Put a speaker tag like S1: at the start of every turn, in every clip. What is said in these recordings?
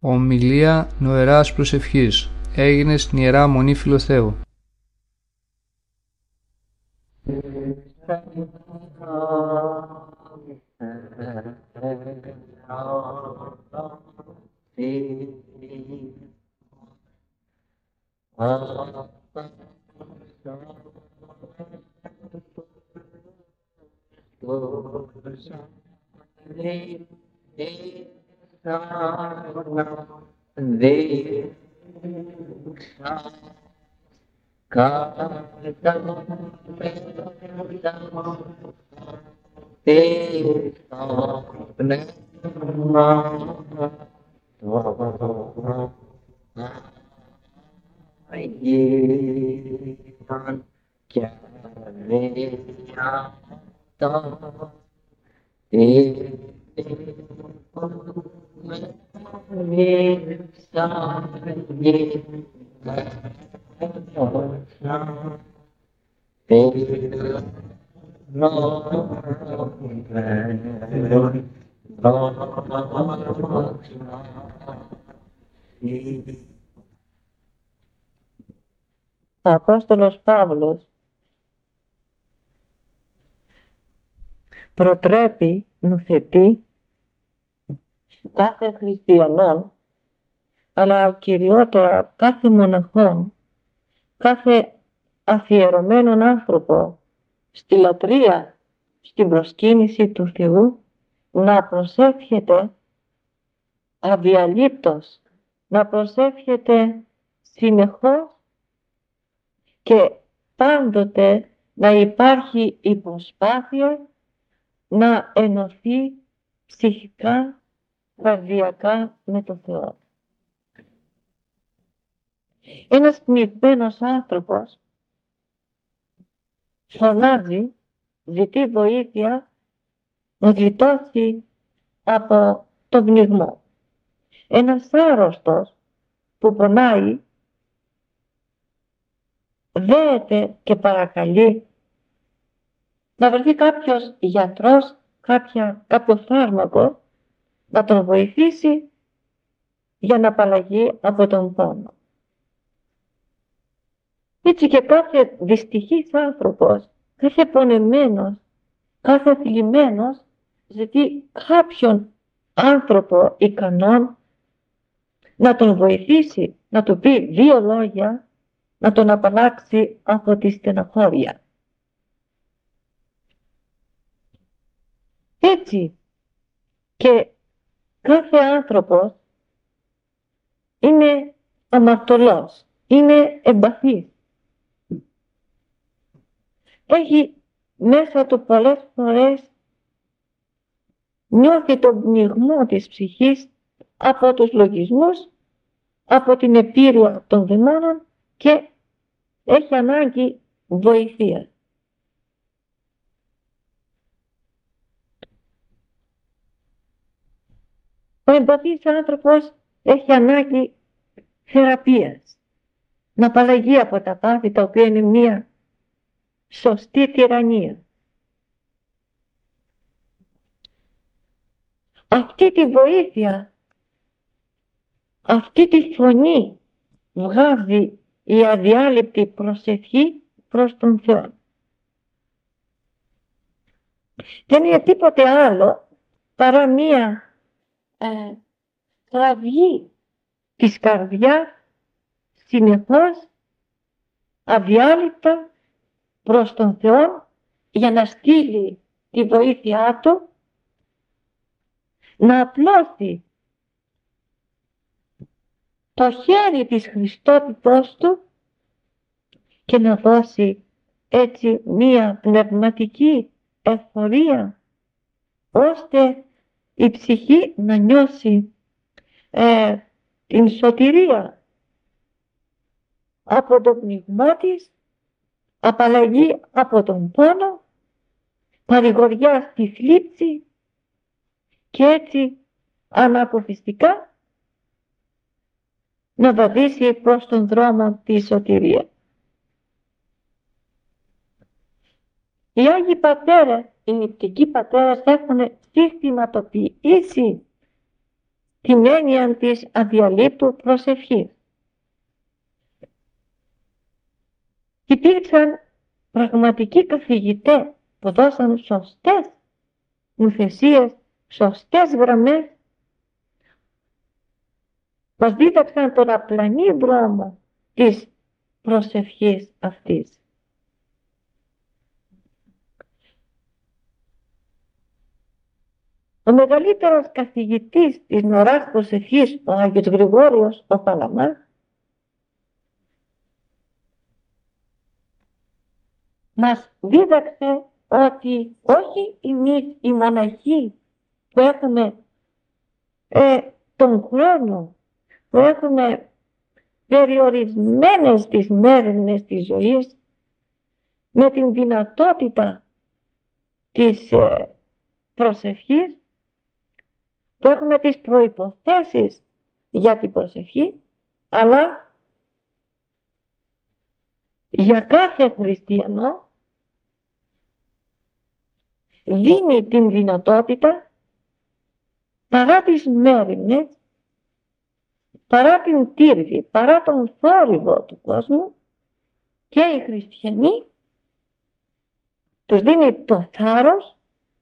S1: Ομιλία νοεράς προσευχής έγινε στην Ιερά Μονή Φιλοθέου.
S2: Ο Απόστολος Παύλος προτρέπει, νουθετεί κάθε χριστιανόν, αλλά κυριότερα κάθε μοναχόν, κάθε αφιερωμένον άνθρωπο στη λατρεία, στην προσκύνηση του Θεού, να προσεύχεται αδιαλείπτως, να προσεύχεται συνεχώς και πάντοτε να υπάρχει η προσπάθεια να ενωθεί ψυχικά, καρδιακά με τον Θεό. Ένας πνιγμένος άνθρωπος φωνάζει, ζητεί βοήθεια να γλιτώσει από το πνιγμό. Ένας άρρωστος που πονάει δέεται και παρακαλεί να βρεθεί κάποιος γιατρός, κάποιο φάρμακο να τον βοηθήσει για να απαλλαγεί από τον πόνο. Έτσι και κάθε δυστυχής άνθρωπος, κάθε πονεμένος, κάθε θλιμμένος ζητεί κάποιον άνθρωπο ικανόν να τον βοηθήσει, να του πει δύο λόγια, να τον απαλλάξει από τη στεναχώρια. Έτσι και κάθε άνθρωπος είναι αμαρτωλός, είναι εμπαθής. Έχει μέσα του πολλές φορές νιώθει τον πνιγμό της ψυχής από τους λογισμούς, από την επίρρεια των δαιμόνων και έχει ανάγκη βοηθείας. Ο εμπαθής άνθρωπος έχει ανάγκη θεραπείας, να απαλλαγεί από τα πάθη τα οποία είναι μια σωστή τυραννία. Αυτή τη βοήθεια, αυτή τη φωνή βγάζει η αδιάλειπτη προσευχή προς τον Θεό. Δεν είναι τίποτε άλλο παρά μία κραυγή της καρδιάς συνεχώς αδιάλειπτα προς τον Θεό για να στείλει τη βοήθειά Του, να απλώσει το χέρι της Χριστότητός Του και να δώσει έτσι μία πνευματική ευφορία ώστε η ψυχή να νιώσει την σωτηρία από το πνιγμό της, απαλλαγή από τον πόνο, παρηγοριά στη θλίψη και έτσι αναποφυστικά να βαδίσει προς τον δρόμο της σωτηρίας. Οι Άγιοι Πατέρες, οι νηπτικοί πατέρες έχουν συστηματοποιήσει την έννοια της αδιαλείπτου προσευχής. Υπήρξαν πραγματικοί καθηγητές που δώσαν σωστές νουθεσίες, σωστές γραμμές, μας δίδαξαν τον απλανή δρόμο της προσευχής αυτής. Ο μεγαλύτερος καθηγητής της νωράς προσευχής, ο Άγιος Γρηγόριος ο Παλαμάς, μας δίδαξε ότι όχι εμείς οι μοναχοί που έχουμε τον χρόνο, που έχουμε περιορισμένες τις μέρες της ζωής, με την δυνατότητα της προσευχής, που έχουμε τις προϋποθέσεις για την προσευχή, αλλά για κάθε χριστιανό δίνει την δυνατότητα, παρά τις μέριμνες, παρά την τύρβη, παρά τον θόρυβο του κόσμου, και οι χριστιανοί τους δίνει το θάρρος,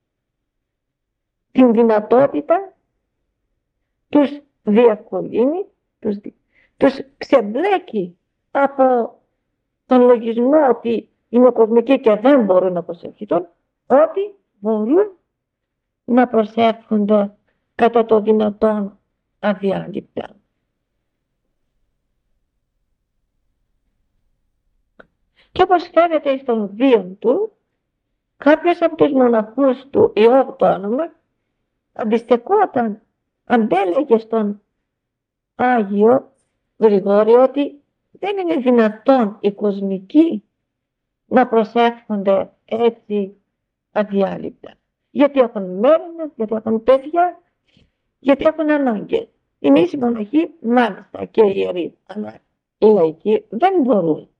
S2: την δυνατότητα, τους διευκολύνει, τους ξεμπλέκει από τον λογισμό ότι είναι κοσμικοί και δεν μπορούν να προσευχηθούν, ότι μπορούν να προσεύχονται κατά το δυνατόν αδιάλειπτα. Και όπως φαίνεται στον βίο του, κάποιος από τους μοναχούς του, Ιώβ το όνομα, αντιστεκόταν, αντέλεγε στον Άγιο Γρηγόριο ότι δεν είναι δυνατόν οι κοσμικοί να προσεύχονται έτσι αδιάλειπτα. Γιατί έχουν μέρες, γιατί έχουν παιδιά, γιατί έχουν ανάγκες. Εμείς οι μοναχοί, μάλιστα και οι ιερείς, αλλά οι λαϊκοί δεν μπορούν.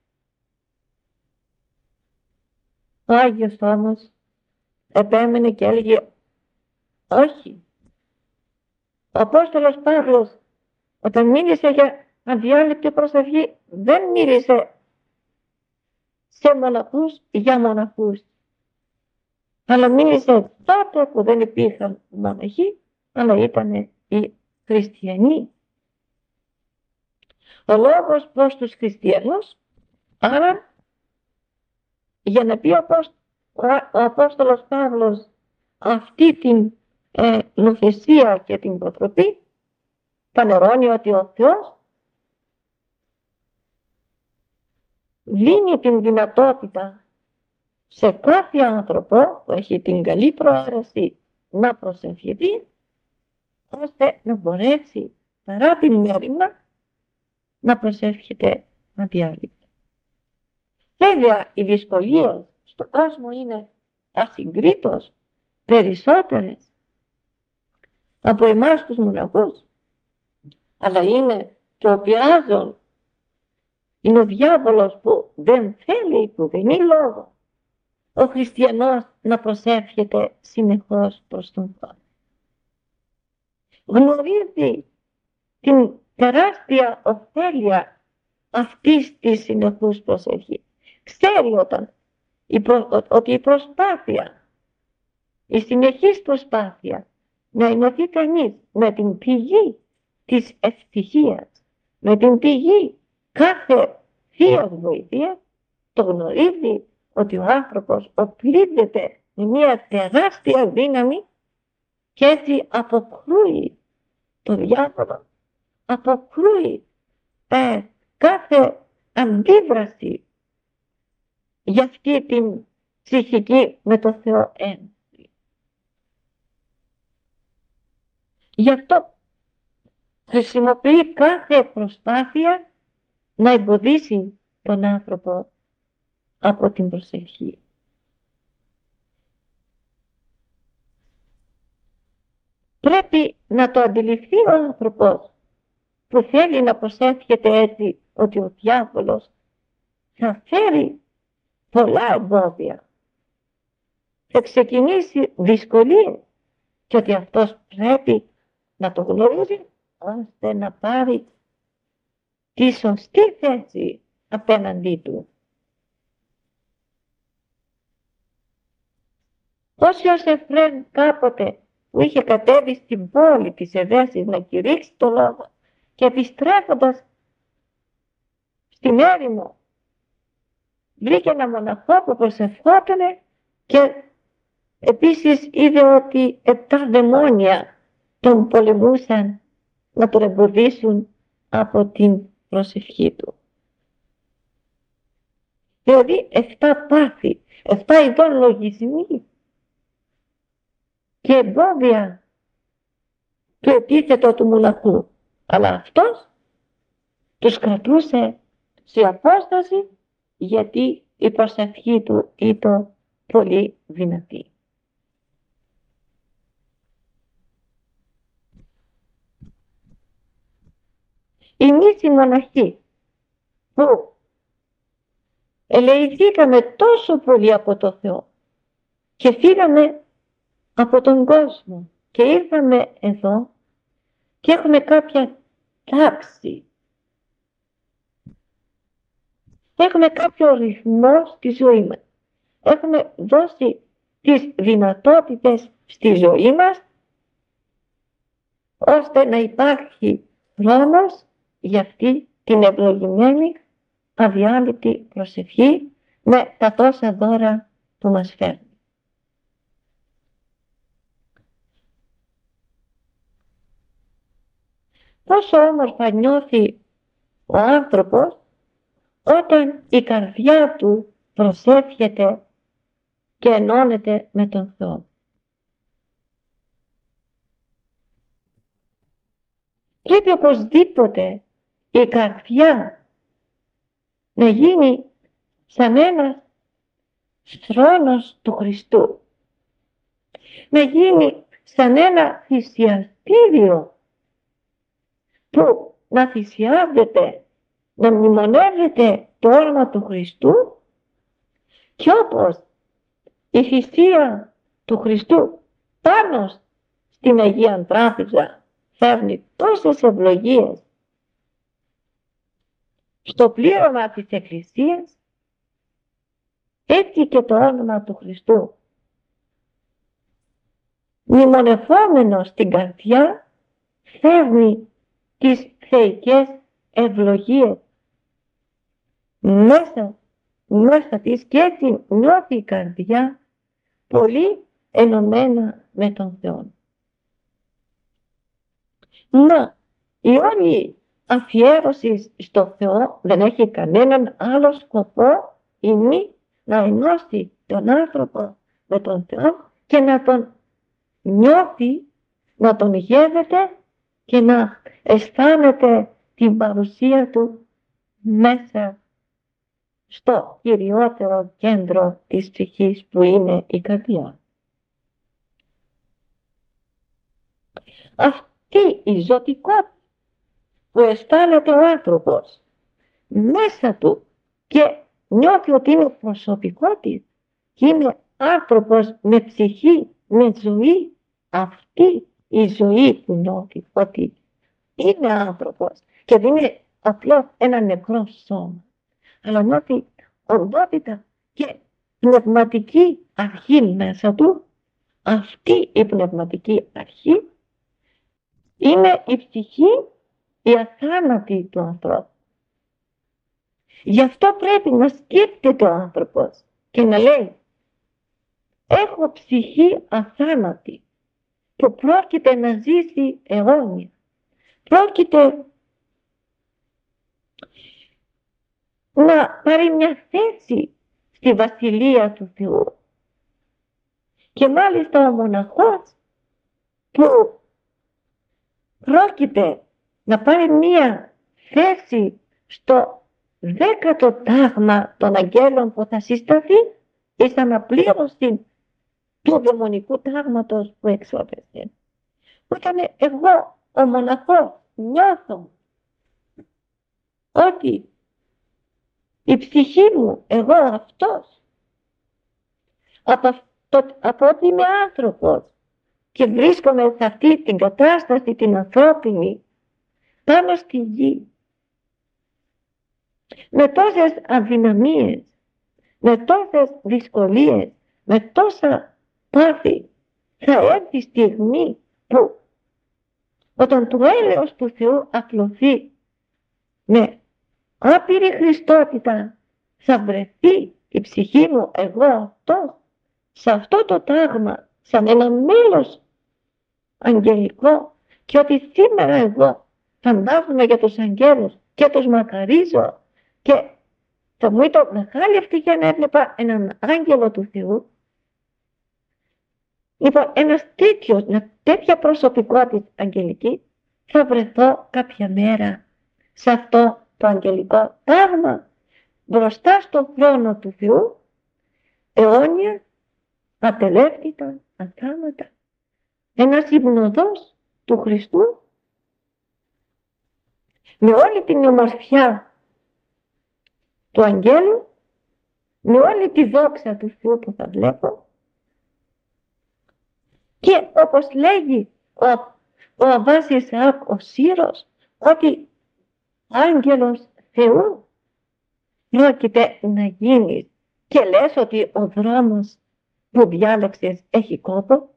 S2: Ο Άγιος όμως επέμενε και έλεγε όχι. Ο Απόστολος Παύλος, όταν μίλησε για αδιάλειπτη προσευχή, δεν μίλησε σε μοναχούς για μοναχούς, αλλά μίλησε τότε που δεν υπήρχαν μοναχοί, αλλά ήταν οι χριστιανοί. Ο λόγος προς τους χριστιανούς, άρα για να πει ο Απόστολος Παύλος αυτή την νουθεσία και την προτροπή, φανερώνει ότι ο Θεός δίνει την δυνατότητα σε κάθε άνθρωπο που έχει την καλή προαίρεση να προσευχηθεί, ώστε να μπορέσει παρά την μέριμνα να προσεύχεται αδιάλειπτα. Βέβαια, οι δυσκολίες στον κόσμο είναι ασυγκρίτως περισσότερες από εμάς τους μοναχούς, αλλά είναι και ο πειράζων, είναι ο διάβολος που δεν θέλει, που δεν είναι λόγο ο χριστιανός να προσεύχεται συνεχώς προς τον Θεό. Γνωρίζει την τεράστια ωφέλεια αυτής της συνεχούς προσευχής. Ξέρει ότι η προσπάθεια, η συνεχής προσπάθεια να ενωθεί κανείς με την πηγή της ευτυχίας, με την πηγή κάθε θείας βοηθείας, το γνωρίζει ότι ο άνθρωπος οπλίζεται με μια τεράστια δύναμη και έτσι αποκρούει το διάβολο, αποκρούει κάθε αντίδραση για αυτή την ψυχική με το Θεό ένωση. Γι' αυτό χρησιμοποιεί κάθε προσπάθεια να εμποδίσει τον άνθρωπο από την προσευχή. Πρέπει να το αντιληφθεί ο άνθρωπος που θέλει να προσεύχεται έτσι, ότι ο διάβολος θα φέρει πολλά εμπόδια, θα ξεκινήσει δυσκολίες και ότι αυτός πρέπει να το γνωρίζει, ώστε να πάρει τη σωστή θέση απέναντί του. Όσοι ως Εφραίμ κάποτε που είχε κατέβει στην πόλη της Εδέσης να κηρύξει το λόγο και επιστρέφοντας στην έρημο βρήκε ένα μοναχό που προσευχότανε και επίσης είδε ότι 7 δαιμόνια τον πολεμούσαν να τον εμποδίσουν από την προσευχή του. Δηλαδή 7 πάθη, 7 ειδών λογισμοί και εμπόδια του επίθετο του μοναχού. Αλλά αυτός τους κρατούσε σε απόσταση, γιατί η προσευχή του ήταν πολύ δυνατή. Εμείς οι μοναχοί που ελεηθήκαμε τόσο πολύ από το Θεό και φύγαμε από τον κόσμο και ήρθαμε εδώ και έχουμε κάποια τάξη, έχουμε κάποιο ρυθμό στη ζωή μας, έχουμε δώσει τις δυνατότητες στη ζωή μας ώστε να υπάρχει χρόνος για αυτή την ευλογημένη αδιάλειπτη προσευχή με τα τόσα δώρα που μας φέρνει. Πόσο όμορφα νιώθει ο άνθρωπος όταν η καρδιά του προσεύχεται και ενώνεται με τον Θεό. Πρέπει οπωσδήποτε η καρδιά να γίνει σαν ένας θρόνος του Χριστού. Να γίνει σαν ένα θυσιαστήριο που να θυσιάζεται, να μνημονεύεται το όνομα του Χριστού, και όπως η θυσία του Χριστού πάνω στην Αγία Τράπεζα φέρνει τόσες ευλογίες στο πλήρωμα της Εκκλησίας, έτσι και το όνομα του Χριστού μνημονευόμενο στην καρδιά φέρνει τις θεϊκές ευλογίες μέσα της, και έτσι νιώθει η καρδιά πολύ ενωμένα με τον Θεό. Μα η όλη αφιέρωση στο Θεό δεν έχει κανέναν άλλο σκοπό ή να ενώσει τον άνθρωπο με τον Θεό και να τον νιώθει, να τον γεύεται και να αισθάνεται την παρουσία του μέσα στο κυριότερο κέντρο της ψυχής που είναι η καρδιά. Αυτή η ζωτικότητα που αισθάνεται ο άνθρωπος μέσα του και νιώθει ότι είναι προσωπικό της και είναι άνθρωπος με ψυχή, με ζωή, αυτή η ζωή που νιώθει ότι είναι άνθρωπος και δεν είναι απλώς ένα νεκρό σώμα, αλλά νιώθει οντότητα και πνευματική αρχή μέσα του. Αυτή η πνευματική αρχή είναι η ψυχή, η αθάνατη του ανθρώπου. Γι' αυτό πρέπει να σκέφτεται ο άνθρωπος και να λέει: έχω ψυχή αθάνατη που πρόκειται να ζήσει αιώνια. Πρόκειται να πάρει μια θέση στη Βασιλεία του Θεού. Και μάλιστα ο μοναχός που πρόκειται να πάρει μια θέση στο 10ο τάγμα των αγγέλων που θα συσταθεί εις αναπλήρωση του δαιμονικού τάγματος που εξώπευσε. Όταν εγώ ο μοναχός νιώθω ότι η ψυχή μου, εγώ αυτός, από ότι είμαι άνθρωπος και βρίσκομαι σε αυτή την κατάσταση την ανθρώπινη πάνω στη γη, με τόσες αδυναμίες, με τόσες δυσκολίες, με τόσα πάθη, θα έρθει στιγμή που όταν το έλεος του Θεού απλωθεί με άπειρη χριστότητα, θα βρεθεί η ψυχή μου εγώ αυτό, σε αυτό το τάγμα, σαν ένα μέλος αγγελικό, και ότι σήμερα εγώ φαντάζομαι για τους αγγέλους και τους μακαρίζω, και θα μου ήταν μεγάλη ευτυχία να έβλεπα έναν άγγελο του Θεού. Λοιπόν, μια τέτοια προσωπικότητα αγγελική, θα βρεθώ κάποια μέρα σε αυτό το αγγελικό τάγμα, μπροστά στον θρόνο του Θεού, αιώνια, ατελεύτητα, αθάματα, ένας υμνοδός του Χριστού, με όλη την ομορφιά του αγγέλου, με όλη τη δόξα του Θεού που θα βλέπω, και όπως λέγει ο Αββάς Ισαάκ ο Σύρος, ότι άγγελος Θεού πρόκειται να γίνεις, και λες ότι ο δρόμος που διάλεξες έχει κόπο.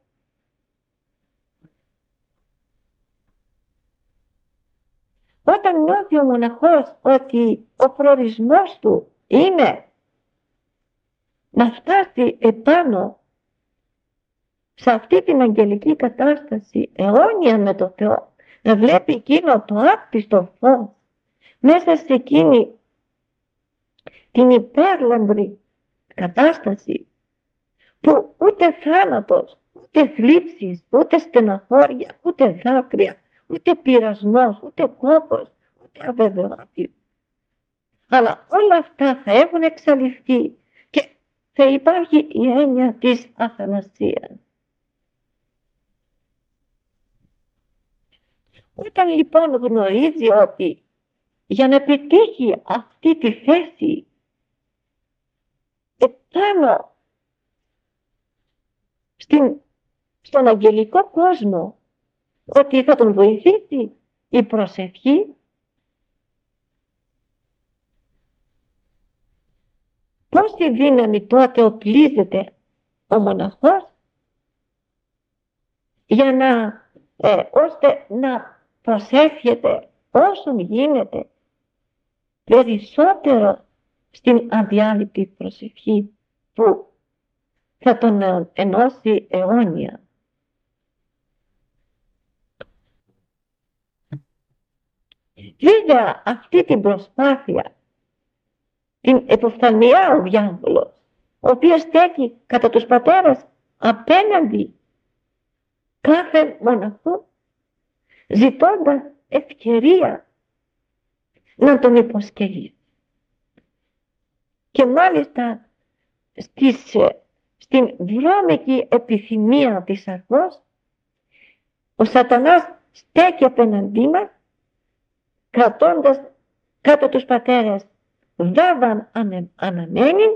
S2: Όταν νιώθει ο μοναχός ότι ο προορισμός του είναι να φτάσει επάνω σε αυτή την αγγελική κατάσταση αιώνια με το Θεό, να βλέπει εκείνο το άπιστο φως μέσα σε εκείνη την υπέρλαμπρη κατάσταση που ούτε θάνατος, ούτε θλίψεις, ούτε στεναχώρια, ούτε δάκρυα, ούτε πειρασμός, ούτε κόπος, ούτε αβεβαιότητα, αλλά όλα αυτά θα έχουν εξαλειφθεί και θα υπάρχει η έννοια της αθανασίας. Όταν λοιπόν γνωρίζει ότι για να πετύχει αυτή τη θέση επάνω στον αγγελικό κόσμο, ότι θα τον βοηθήσει η προσευχή, πόση δύναμη τότε οπλίζεται ο μοναχός για ώστε να προσεύχεται όσον γίνεται περισσότερο στην αδιάλειπτη προσευχή που θα τον ενώσει αιώνια. Βέβαια αυτή την προσπάθεια την εποφθαλμιά ο διάβολος, ο οποίος στέκει κατά τους πατέρες απέναντι κάθε μοναχού, ζητώντας ευκαιρία να τον υποσκελίσει. Και μάλιστα στην βρώμικη επιθυμία της αρκός, ο σατανάς στέκει απέναντί μας, κρατώντας κάτω τους πατέρες δάβαν αναμένη,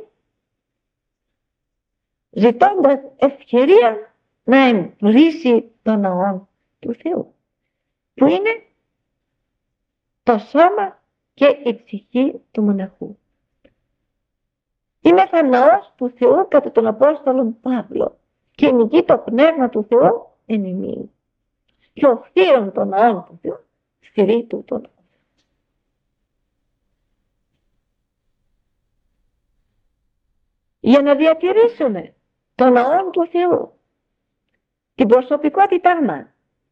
S2: ζητώντας ευκαιρία να εμπρίσει τον ναό του Θεού, που είναι το σώμα και η ψυχή του μοναχού. Είναι ναός του Θεού κατά τον Απόστολο Παύλο και νικεί το πνεύμα του Θεού εν ημίν. Και ο θείον των ναών του Θεού στηρεί του τον ναό. Για να διατηρήσουμε τον ναό του Θεού, την προσωπικότητά μας,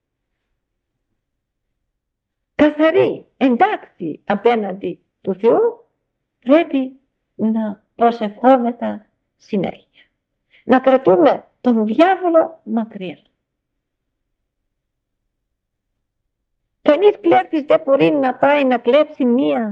S2: καθαρή, εντάξει απέναντι του Θεού, πρέπει να προσευχόμεθα συνέχεια. Να κρατούμε τον διάβολο μακριά. Κανείς κλέφτης δεν μπορεί να πάει να κλέψει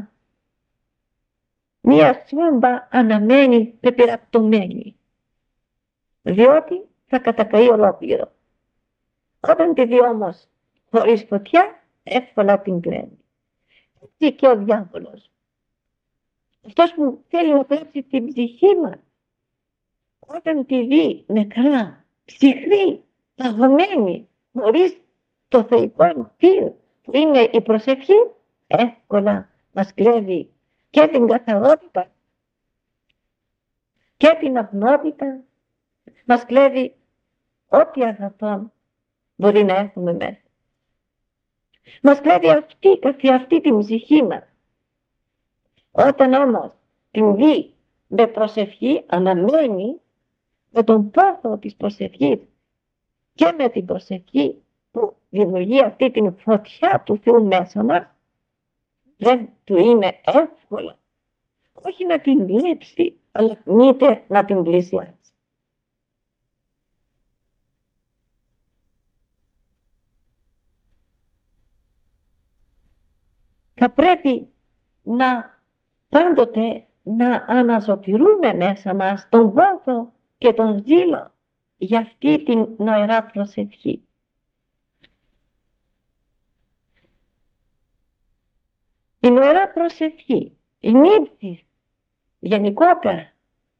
S2: μία σόμπα αναμένη, πεπειρακτωμένη, διότι θα κατακαεί ολόκληρο. Όταν τη δει όμως χωρίς φωτιά, εύκολα την κλέβει. Έτσι και ο διάβολος, αυτός που θέλει να κλέψει την ψυχή μας, όταν τη δει νεκρά, ψυχρή, παγωμένοι, χωρίς το θεϊκό φύλλο που είναι η προσευχή, εύκολα μας κλέβει και την καθαρότητα και την αυνότητα, μας κλέβει ό,τι αγαθό μπορεί να έχουμε μέσα. Μας κλέβει αυτή την ψυχή μας. Όταν όμως την δει με προσευχή, αναμένει με τον πόθο της προσευχής και με την προσευχή που δημιουργεί αυτή την φωτιά του Θεού μέσα μας, δεν του είναι εύκολο όχι να την λείψει, αλλά μήτε να την πλησιάσει. Θα πρέπει πάντοτε να αναζωπηρούμε μέσα μας τον πόθο και τον ζήλο για αυτή την νοερά προσευχή. Η νοερά προσευχή, η νύψη γενικότερα,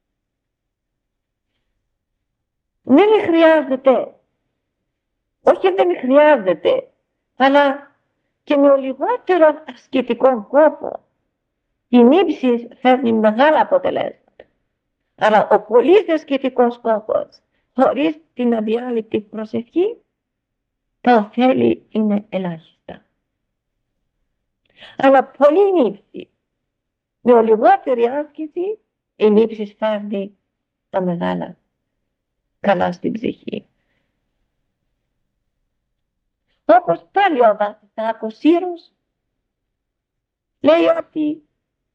S2: δεν χρειάζεται, όχι δεν χρειάζεται, αλλά και με ο λιγότερο ασκητικό κόπο η νύψη φέρνει μεγάλα αποτελέσματα. Αλλά ο πολύ ασκητικός κόπος, χωρίς την αδιάλειπτη προσευχή, τα ωφέλη είναι ελάχιστα. Αλλά πολύ νύψη, με ο λιγότερη άσκηση, η νύψη φέρνει τα μεγάλα καλά στην ψυχή. Όπως πάλι ο Βαθιστάκος Σύρος λέει ότι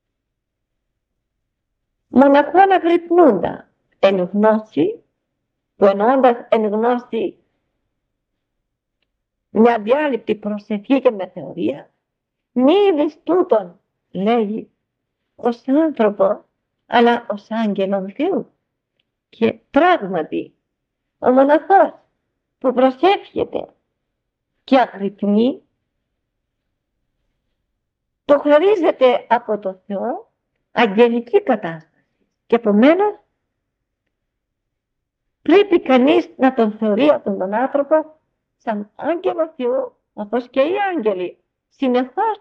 S2: μοναχόν αγρυπνούντα εν γνώση, που εννοώντας εν γνώση μια διάλειπτη προσευχή και με θεωρία, μη είδες τούτον, λέγει, ως άνθρωπο, αλλά ως άγγελον Θεού. Και πράγματι, ο μοναχός που προσεύχεται και αγρυπνεί, το χαρίζεται από το Θεό αγγελική κατάσταση. Και επομένως πρέπει κανείς να τον θεωρεί αυτόν τον άνθρωπο σαν άγγελο Θεού, όπως και οι άγγελοι συνεχώς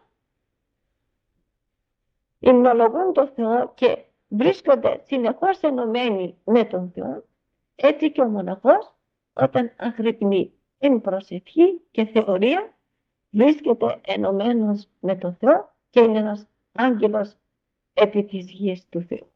S2: υμνολογούν τον Θεό και βρίσκονται συνεχώς ενωμένοι με τον Θεό. Έτσι και ο μοναχός όταν αγρυπνεί εν προσευχή και θεωρία βρίσκεται ενωμένος με τον Θεό και είναι ένας άγγελος επί της γης του Θεού.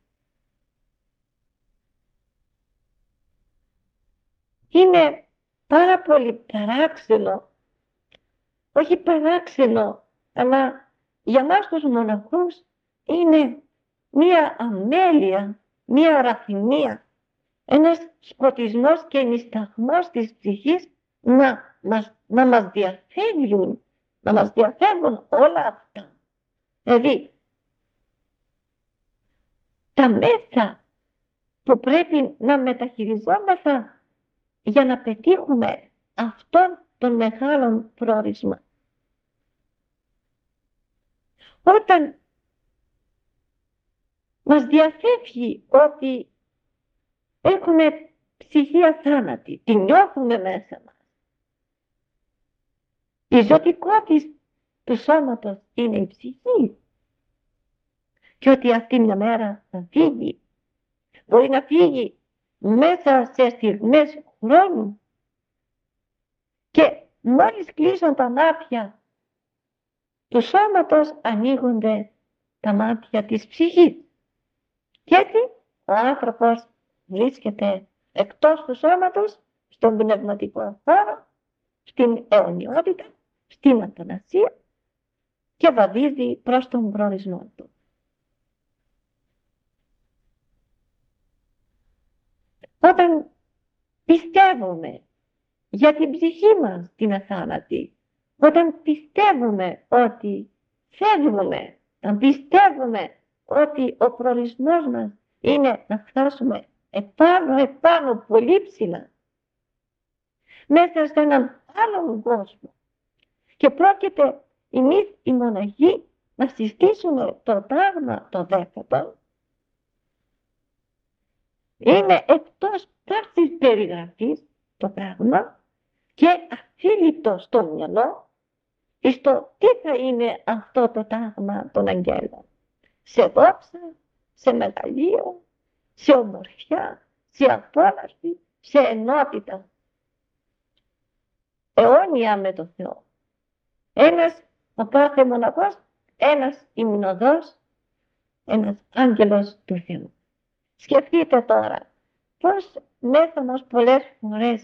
S2: Είναι πάρα πολύ παράξενο, όχι παράξενο, αλλά για μας τους μοναχούς είναι μία αμέλεια, μία ραφινία, ένας σκοτισμός και νησταγμός της ψυχής να μας διαφεύγουν όλα αυτά. Δηλαδή, τα μέσα που πρέπει να μεταχειριζόμεθα για να πετύχουμε αυτόν τον μεγάλο προορισμό. Όταν μας διαφεύγει ότι έχουμε ψυχή αθάνατη, την νιώθουμε μέσα μας. Η ζωτικότητα του σώματος είναι η ψυχή και ότι αυτή μια μέρα θα φύγει. Μπορεί να φύγει μέσα σε στιγμές χρόνου και μόλις κλείσουν τα μάτια του σώματος ανοίγονται τα μάτια της ψυχής. Και έτσι ο άνθρωπος βρίσκεται εκτός του σώματος, στον πνευματικό χώρο, στην αιωνιότητα, στην αθανασία και βαδίζει προς τον προορισμό του. Όταν πιστεύουμε για την ψυχή μας την αθάνατη, όταν πιστεύουμε ότι φεύγουμε, όταν πιστεύουμε ότι ο προορισμός μας είναι να φτάσουμε επάνω πολύ ψηλά, μέσα σε έναν άλλον κόσμο και πρόκειται εμείς οι μοναχοί να συστήσουμε το πράγμα το δέκατο, είναι εκτός πάσης περιγραφής το πράγμα και αφίληπτο στο μυαλό στο τι θα είναι αυτό το τάγμα των αγγέλων. Σε δόξα, σε μεγαλείο, σε ομορφιά, σε απόλαυση, σε ενότητα. Αιώνια με το Θεό. Ένας ο κάθε μοναχός, ένας υμνοδός, ένας άγγελος του Θεού. Σκεφτείτε τώρα πώς μέθανος πολλές φορές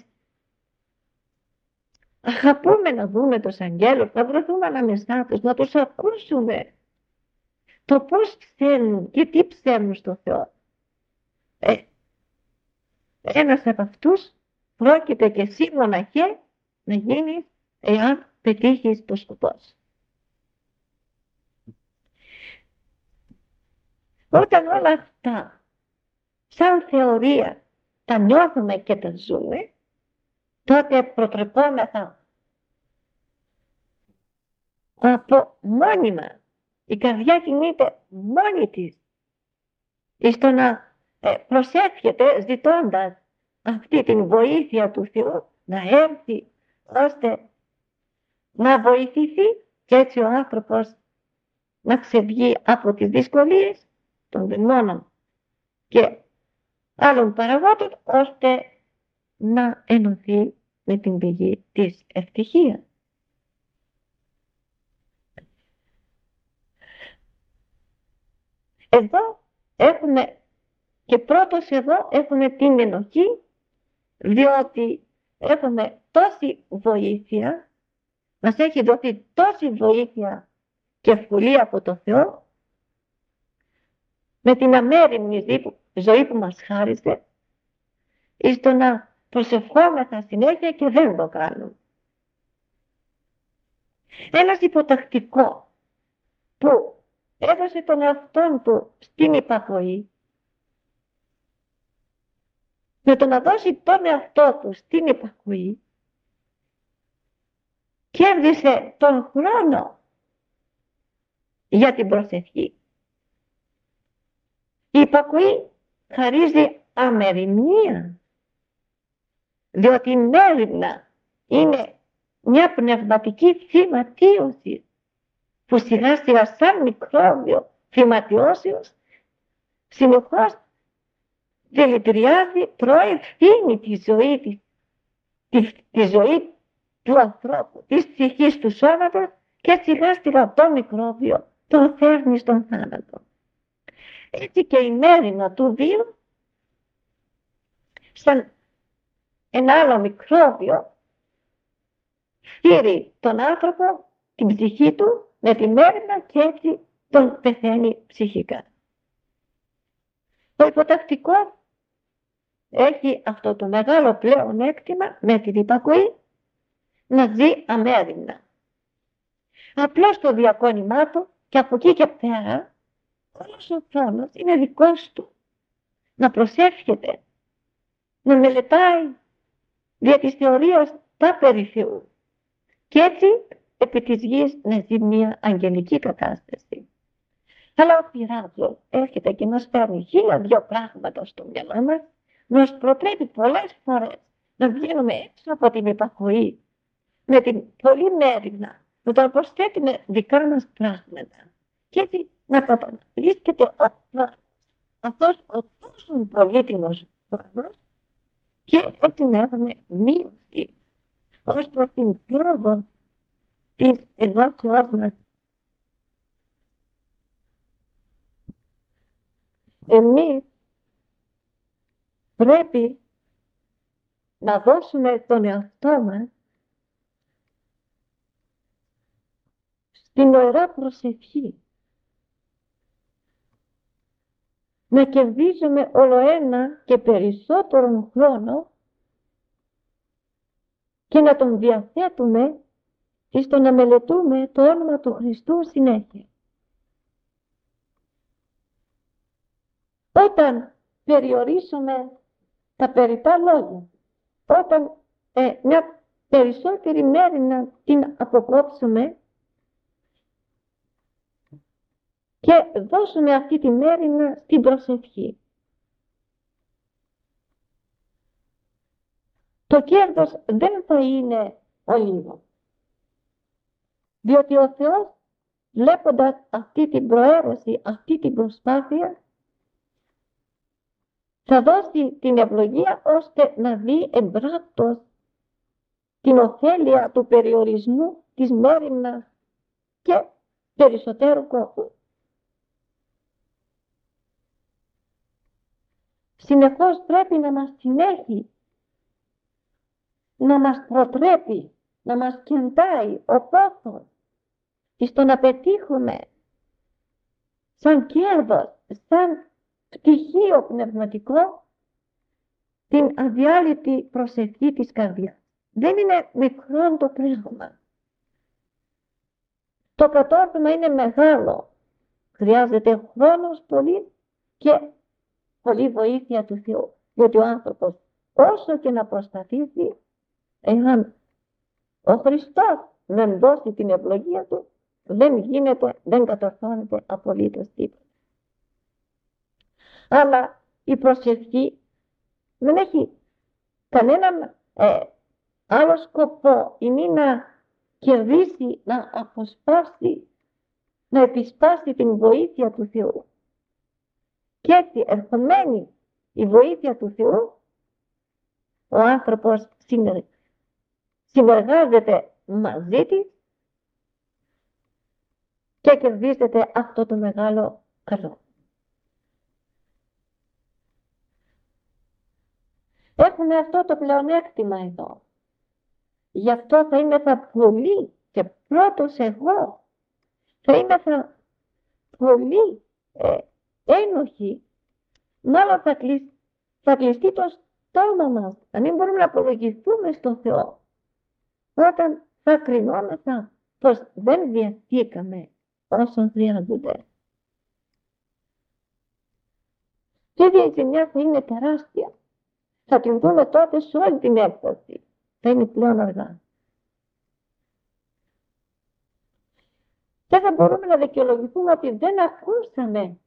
S2: αγαπούμε να δούμε τους αγγέλους, να βρεθούμε ανάμεσά τους, να τους ακούσουμε το πώς ψέλνουν και τι ψέλνουν στο Θεό. Ένας από αυτούς πρόκειται και εσύ μοναχέ να γίνεις εάν πετύχεις το σκοπό σου. Όταν όλα αυτά σαν θεωρία τα νιώθουμε και τα ζούμε, τότε προτρεπόμεθα από μόνιμα. Η καρδιά κινείται μόνη της στο να προσεύχεται ζητώντας αυτή την βοήθεια του Θεού να έρθει ώστε να βοηθηθεί και έτσι ο άνθρωπος να ξεβγεί από τις δυσκολίες των δαιμόνων και άλλων παραγόντων ώστε να ενωθεί με την πηγή της ευτυχίας. Εδώ έχουμε και πρώτος εδώ έχουμε την ενοχή, διότι έχουμε τόση βοήθεια, μας έχει δοθεί τόση βοήθεια και ευκολία από το Θεό με την αμέριμνη ζωή που μας χάρισε εις το να προσευχόμεθα συνέχεια και δεν το κάνουμε. Ένας υποτακτικό που έδωσε τον εαυτόν του στην υπακοή, με το να δώσει τον εαυτό του στην υπακοή, κέρδισε τον χρόνο για την προσευχή. Η υπακοή χαρίζει αμεριμνία, διότι η μέριμνα είναι μια πνευματική θυματίωση που σιγά σιγά σαν μικρόβιο θυματιώσεως συνεχώς δηλητηριάζει, προευθύνει τη ζωή του ανθρώπου, της ψυχής του σώματος και σιγά σιγά το μικρόβιο τον φέρνει στον θάνατο. Έτσι και η μέριμνα του βίου σαν ένα άλλο μικρόβιο φτύρει τον άνθρωπο, την ψυχή του με τη μέριμνα και έτσι τον πεθαίνει ψυχικά. Το υποτακτικό έχει αυτό το μεγάλο πλέον έκτημα με την υπακοή να ζει αμέριμνα. Απλώς το διακόνημά του και από εκεί και πέρα όλος ο χρόνος είναι δικός του. Να προσεύχεται, να μελετάει δια της θεωρίας τα περί Θεού και έτσι επί της γης να ζει μια αγγελική κατάσταση. Αλλά ο πειράζος έρχεται και μας φέρνει 1002 πράγματα στο μυαλό μας, μας προτρέπει πολλές φορές να βγαίνουμε έξω από την υπακοή με την πολύ μέριμνα, να το προσθέτουμε δικά μας πράγματα και έτσι να καταβρίσκεται αυτός ο τόσο πολύτιμος χρόνος και έτσι να έχουμε μείωση ως προς την πρόοδο της ενώσεώς μας. Εμείς πρέπει να δώσουμε τον εαυτό μας στην ωραία προσευχή. Να κερδίζουμε όλο ένα και περισσότερο χρόνο και να τον διαθέτουμε στο να μελετούμε το όνομα του Χριστού συνέχεια. Όταν περιορίσουμε τα περιττά λόγια, όταν μια περισσότερη μέρη να την αποκόψουμε και δώσουμε αυτή τη μέρη στην προσευχή. το κέρδος δεν θα είναι ολίγο. Διότι ο Θεός, βλέποντας αυτή την προαίρεση, αυτή την προσπάθεια, θα δώσει την ευλογία ώστε να δει εμπράκτος την ωφέλεια του περιορισμού της μέριμνας και περισσότερου κόπου. Συνεχώς πρέπει να μας συνέχει, να μας προτρέπει, να μας κεντάει ο πόθος στο να πετύχουμε σαν κέρδος, σαν πτυχίο πνευματικό, την αδιάλειπτη προσευχή της καρδιάς. Δεν είναι μικρό το πράγμα. Το κατόρθωμα είναι μεγάλο. Χρειάζεται χρόνος πολύ και πολύ βοήθεια του Θεού. Γιατί ο άνθρωπος όσο και να προσπαθήσει, εάν ο Χριστός δεν δώσει την ευλογία του, δεν γίνεται, δεν κατορθώνεται απολύτως τίποτα. Αλλά η προσευχή δεν έχει κανέναν άλλο σκοπό, είναι να κερδίσει, να αποσπάσει, να επισπάσει την βοήθεια του Θεού. Και έτσι ερχομένη η βοήθεια του Θεού, ο άνθρωπος συνεργάζεται μαζί της και κερδίζεται αυτό το μεγάλο καλό. Έχουμε αυτό το πλεονέκτημα εδώ. Γι' αυτό θα είμαι πολύ και πρώτος εγώ. Θα είμαι πολύ ένοχοι. Μάλλον θα κλειστεί το στόμα μας. Να μην μπορούμε να απολογηθούμε στον Θεό. Όταν θα κρινόμεθα πως δεν βιαστήκαμε όσων χρειάζονται. Και η ζημιά θα είναι τεράστια. Θα την δούμε τότε σε όλη την έκταση. Θα είναι πλέον αργά. Και θα μπορούμε να δικαιολογηθούμε ότι δεν ακούσαμε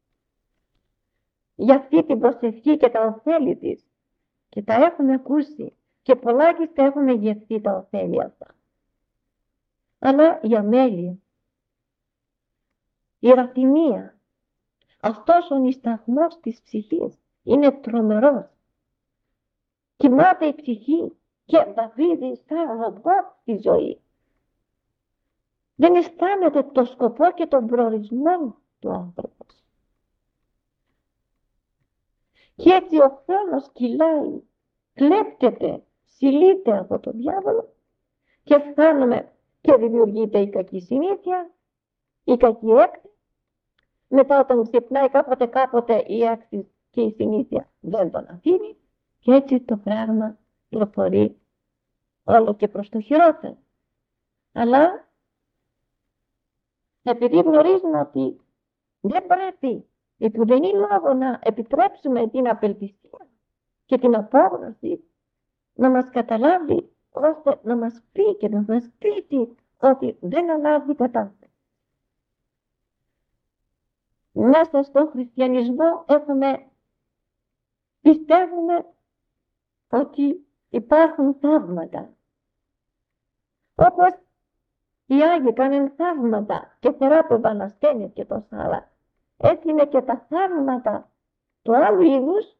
S2: για αυτή την προσευχή και τα ωφέλη της. Και τα έχουμε ακούσει και πολλάκιστα έχουμε γευτεί τα ωφέλη αυτά. Αλλά η αμέλεια, η ραφινία, αυτός ο νησταγμός της ψυχής είναι τρομερός. Κοιμάται η ψυχή και βαδίζει σαν ρομπότ τη ζωή. Δεν αισθάνεται το σκοπό και τον προορισμό του άνθρωπου. Και έτσι ο χρόνος κυλάει, κλέπτεται, συλλείται από τον διάβολο και φτάνουμε και δημιουργείται η κακή συνήθεια, η κακή έκτη. Μετά όταν ξυπνάει κάποτε η έκτη και η συνήθεια δεν τον αφήνει και έτσι το πράγμα προχωρεί όλο και προς το χειρότερο. Αλλά επειδή γνωρίζουμε ότι δεν πρέπει, επειδή είναι λόγο να επιτρέψουμε την απελπισία και την απόγνωση να μας καταλάβει, ώστε να μας πει και να μας πείσει ότι δεν αλλάζει κατάσταση. Μέσα στον χριστιανισμό πιστεύουμε ότι υπάρχουν θαύματα. Όπως οι Άγιοι κάνουν θαύματα και θεράπευαν ασθένειες και τόσα άλλα. Έτσι είναι και τα θαύματα του άλλου είδους,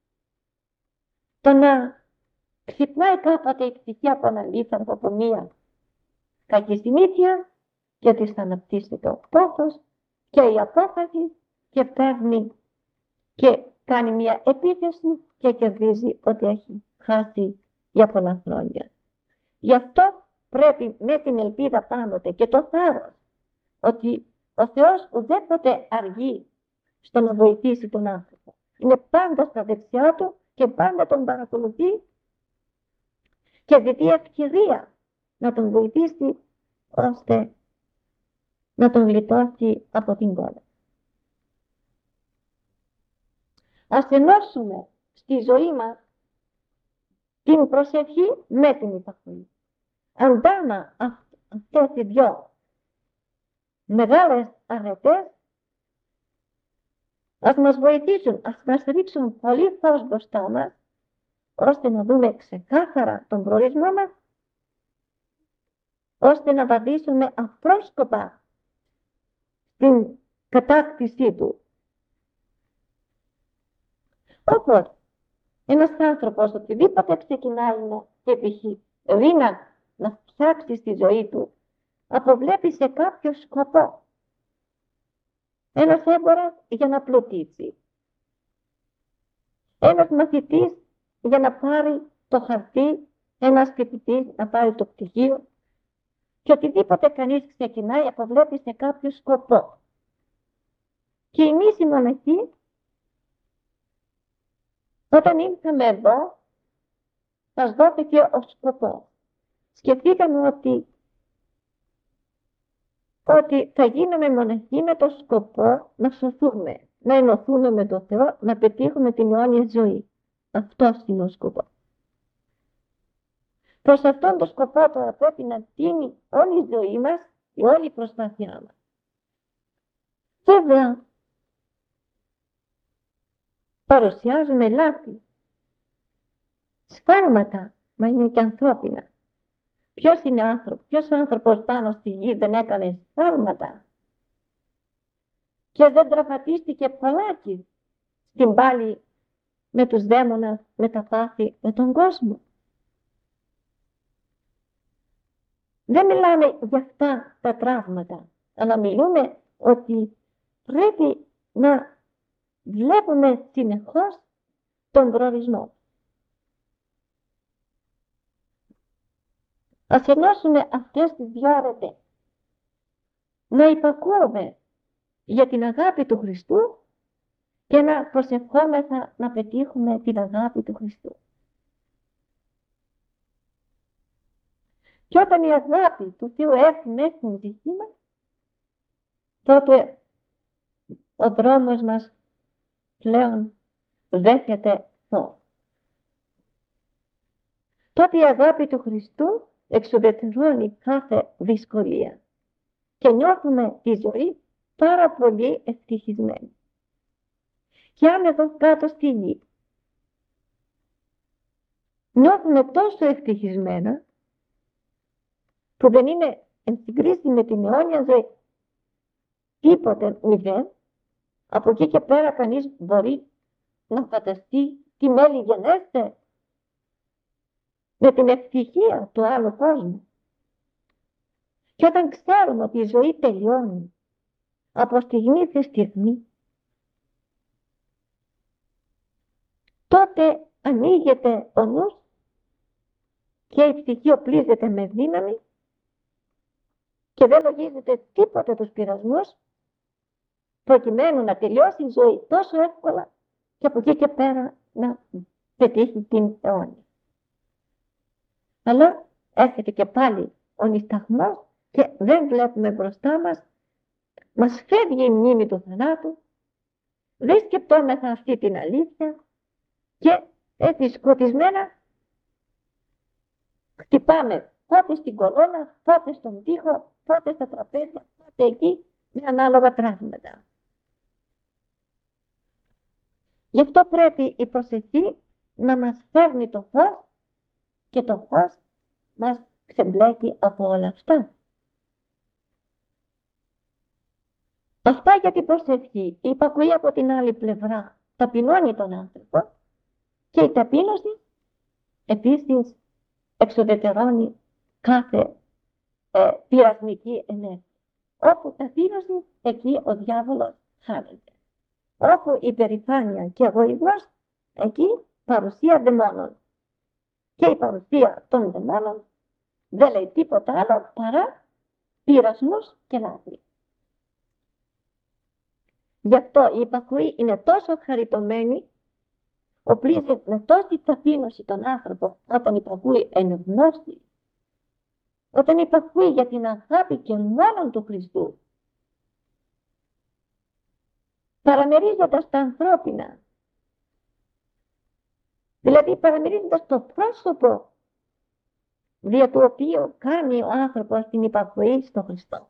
S2: το να ξυπνάει κάποτε η ψυχή από ένα λίθαρχο, από μία κακή συνήθεια και της αναπτύσσεται ο πόθος και η απόφαση και παίρνει και κάνει μία επίθεση και κερδίζει ότι έχει χάσει για πολλά χρόνια. Γι' αυτό πρέπει με την ελπίδα πάντοτε και το θάρρος ότι ο Θεός ουδέποτε αργεί στο να βοηθήσει τον άνθρωπο. Είναι πάντα στα δεξιά του και πάντα τον παρακολουθεί και ζητεί ευκαιρία να τον βοηθήσει ώστε να τον γλιτώσει από την κόλαση. Ας ενώσουμε στη ζωή μας την προσευχή με την υπακοή. Αντάνα αυτές οι δυο μεγάλες αρετές ας μας βοηθήσουν, ας μας ρίξουν πολύ φως μπροστά μας ώστε να δούμε ξεκάθαρα τον προορισμό μας, ώστε να βαδίσουμε απρόσκοπα στην κατάκτησή του. Όπως ένας άνθρωπος οτιδήποτε ξεκινάει να επιχειρεί να φτιάξει στη ζωή του, αποβλέπει σε κάποιο σκοπό. Ένας έμπορας για να πλουτίσει, ένας μαθητής για να πάρει το χαρτί, ένας φοιτητής να πάρει το πτυχίο, και οτιδήποτε κανείς ξεκινάει αποβλέπει σε κάποιο σκοπό. Και εμείς οι μοναχοί, όταν ήρθαμε εδώ, μας δόθηκε ο σκοπός. Σκεφτήκαμε ότι θα γίνουμε μοναχοί με το σκοπό να σωθούμε, να ενωθούμε με τον Θεό, να πετύχουμε την αιώνια ζωή. Αυτός είναι ο σκοπός. Προς αυτόν τον σκοπό τώρα πρέπει να τίνει όλη η ζωή μας και όλη η προσπάθειά μας. Βέβαια, παρουσιάζουμε λάθη, σφάλματα, μα είναι και ανθρώπινα. Ποιος είναι άνθρωπος, ποιος άνθρωπος πάνω στη γη δεν έκανε σφάλματα και δεν τραυματίστηκε πολλάκι στην πάλη με τους δαίμονας, με τα πάθη, με τον κόσμο. Δεν μιλάμε για αυτά τα τραύματα, αλλά μιλούμε ότι πρέπει να βλέπουμε συνεχώς τον προορισμό. Ας ενώσουμε αυτές τις δύο αρετές. Να υπακούουμε για την αγάπη του Χριστού και να προσευχόμεθα να πετύχουμε την αγάπη του Χριστού. Και όταν η αγάπη του Θεού έρθει μέσα στην ψυχή μας, τότε ο δρόμος μας πλέον δέχεται φως. Τότε η αγάπη του Χριστού εξουδετερώνει κάθε δυσκολία και νιώθουμε τη ζωή πάρα πολύ ευτυχισμένη. Και αν εδώ κάτω στη γη νιώθουμε τόσο ευτυχισμένα που δεν είναι εν συγκρίση με την αιώνια ζωή τίποτε μηδέν, από εκεί και πέρα κανείς μπορεί να φανταστεί τι μέλη γενέστε με την ευτυχία του άλλου κόσμου. Και όταν ξέρουμε ότι η ζωή τελειώνει από στιγμή σε στιγμή, τότε ανοίγεται ο νους και η ψυχή οπλίζεται με δύναμη και δεν λογίζεται τίποτε τους πειρασμούς, προκειμένου να τελειώσει η ζωή τόσο εύκολα και από εκεί και πέρα να πετύχει την αιώνια. Αλλά έρχεται και πάλι ο νησταγμός και δεν βλέπουμε μπροστά μας, μας φεύγει η μνήμη του θανάτου, δεν σκεπτόμεθα αυτή την αλήθεια και έτσι σκοτισμένα χτυπάμε πότε στην κολόνα, πότε στον τοίχο, πότε στα τραπέζια, πότε εκεί, με ανάλογα τραύματα. Γι' αυτό πρέπει η προσευχή να μας φέρνει το φως και το φως μας ξεμπλέκει από όλα αυτά. Αυτά για την προσευχή. Η υπακοή από την άλλη πλευρά ταπεινώνει τον άνθρωπο και η ταπείνωση επίσης εξουδετερώνει κάθε πειρασμική ενέργεια. Όπου ταπείνωση, εκεί ο διάβολος χάνεται. Όπου υπερηφάνεια και εγωισμός, εκεί παρουσία δαιμόνων. Και η παρουσία των δαιμόνων δεν λέει τίποτα άλλο παρά πειρασμούς και λάθη. Γι' αυτό η υπακοή είναι τόσο χαριτωμένη, οπλίζει με τόση ταπείνωση τον άνθρωπο όταν υπακούει εν γνώση, όταν υπακούει για την αγάπη και μόνο του Χριστού, παραμερίζοντας τα ανθρώπινα, δηλαδή παραμερίζοντας το πρόσωπο δια του οποίου κάνει ο άνθρωπος την υπακοή στον Χριστό.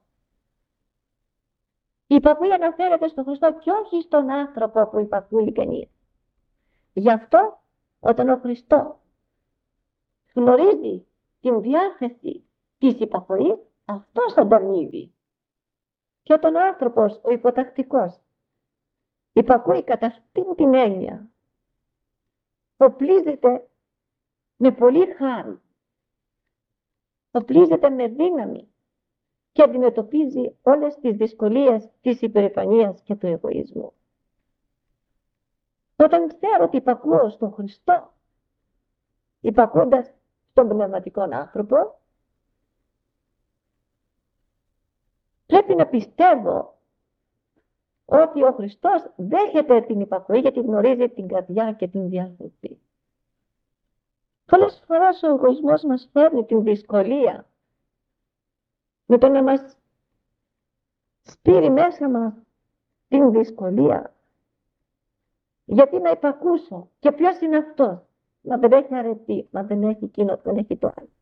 S2: Η υπακοή αναφέρεται στον Χριστό και όχι στον άνθρωπο που υπακούει κανείς. Γι' αυτό Όταν ο Χριστός γνωρίζει την διάθεση της υπακοής, αυτός ανταμείβει. Και όταν ο άνθρωπος, ο υποτακτικός, υπακούει κατά αυτήν την έννοια, οπλίζεται με πολύ χάρη, οπλίζεται με δύναμη και αντιμετωπίζει όλες τις δυσκολίες της υπερηφανίας και του εγωισμού. Όταν ξέρω ότι υπακούω στον Χριστό, υπακούοντας στον πνευματικό άνθρωπο, πρέπει να πιστεύω ότι ο Χριστός δέχεται την υπακοή γιατί γνωρίζει την καρδιά και την διάθεση. Πολλές φορές ο εγωισμός μας φέρνει την δυσκολία με το να μας σπείρει μέσα μας την δυσκολία. Γιατί να υπακούσω, και ποιος είναι αυτός? Μα δεν έχει αρετή, μα δεν έχει εκείνο, δεν έχει το άλλο.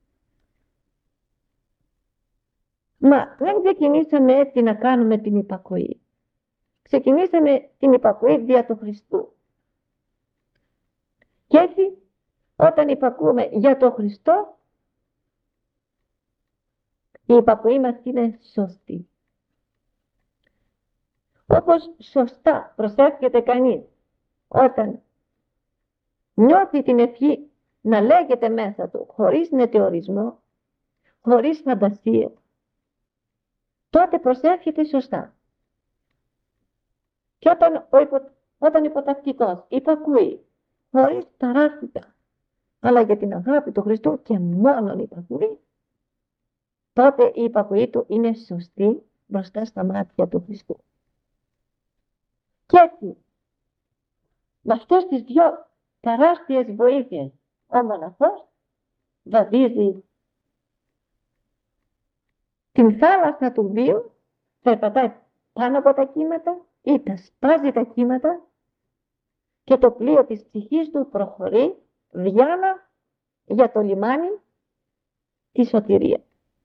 S2: Μα δεν ξεκινήσαμε έτσι να κάνουμε την υπακοή. Ξεκινήσαμε την υπακοή δια του Χριστού. Και έτσι όταν υπακούμε για τον Χριστό, η υπακοή μας είναι σωστή. Όπως σωστά προσεύχεται κανείς όταν νιώθει την ευχή να λέγεται μέσα του χωρίς νετεωρισμό, χωρίς φαντασία, τότε προσεύχεται σωστά. Και όταν υποτακτικός υπακούει χωρίς ταράχτητα, αλλά για την αγάπη του Χριστού και μόνον υπακούει, τότε η υπακοή του είναι σωστή μπροστά στα μάτια του Χριστού. Και έτσι, με αυτές τις δυο τεράστιες βοήθειες, ο μοναχός βαδίζει την θάλασσα του βίου, περπατάει πάνω από τα κύματα ή τα σπάζει τα κύματα και το πλοίο της ψυχής του προχωρεί διάνα για το λιμάνι τη σωτηρία.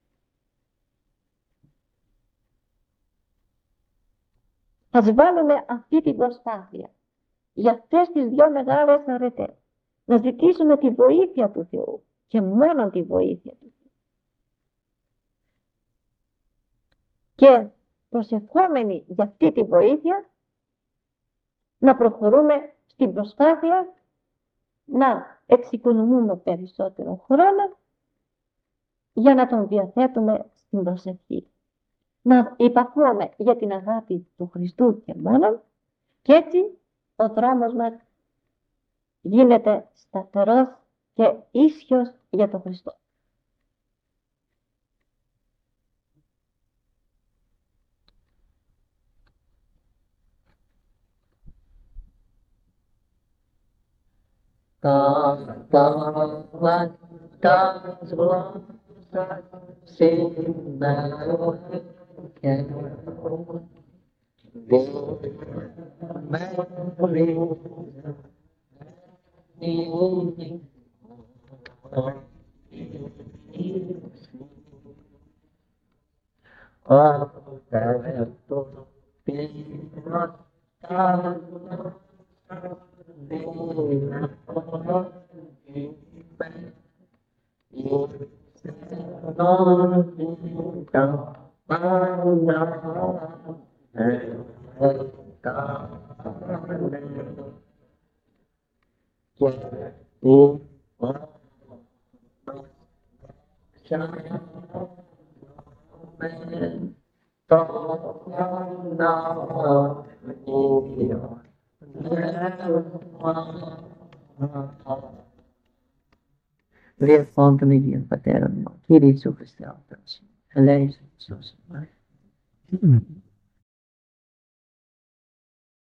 S2: Ας βάλουμε αυτή την προσπάθεια για αυτές τις δυο μεγάλες αρετές. Να ζητήσουμε τη βοήθεια του Θεού και μόνο τη βοήθεια του Θεού. Και προσευχόμενοι για αυτή τη βοήθεια να προχωρούμε στην προσπάθεια να εξοικονομούμε περισσότερο χρόνο για να τον διαθέτουμε στην προσευχή. Να υπακούμε για την αγάπη του Χριστού και μόνο, και έτσι ο δρόμος μας γίνεται σταθερός και ίσιος για τον Χριστό.
S3: Διεφώνται με Κύριε Πατέρα μου, Κύριε Ιησού Χριστέ, ελέησον, σώσον.